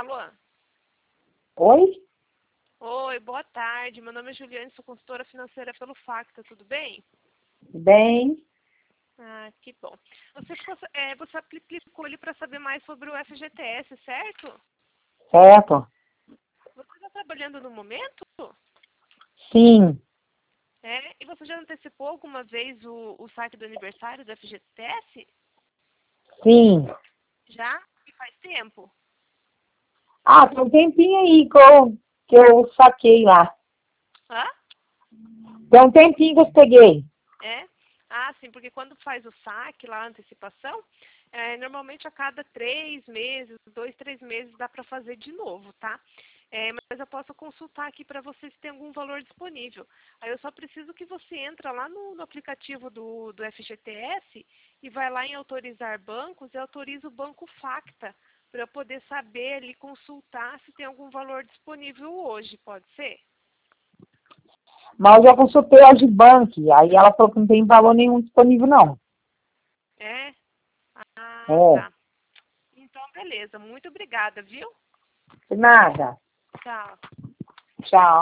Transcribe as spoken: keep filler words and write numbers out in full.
Alô? Oi? Oi, boa tarde. Meu nome é Juliane, sou consultora financeira pelo Facta, tudo bem? Bem, Ah, que bom. Você, ficou- é, você aplicou ali para saber mais sobre o F G T S, certo? certo? Você está trabalhando no momento? Sim, É? E você já antecipou alguma vez o, o saque do aniversário do F G T S? sim. Já? E faz tempo? Ah, tem um tempinho aí que eu, que eu saquei lá. Hã? Tem um tempinho que eu peguei. É? Ah, sim, porque quando faz o saque lá, a antecipação, é, normalmente a cada três meses, dois, três meses dá para fazer de novo, tá? É, mas eu posso consultar aqui para você se tem algum valor disponível. Aí eu só preciso que você entra lá no, no aplicativo do, do F G T S e vai lá em autorizar bancos e autoriza o banco Facta para eu poder saber ali, consultar se tem algum valor disponível hoje, pode ser? Mas eu já consultei a Gibank, aí ela falou que não tem valor nenhum disponível, não. É? Ah, É, tá. Então, beleza. Muito obrigada, viu? de nada. Tchau. Tchau.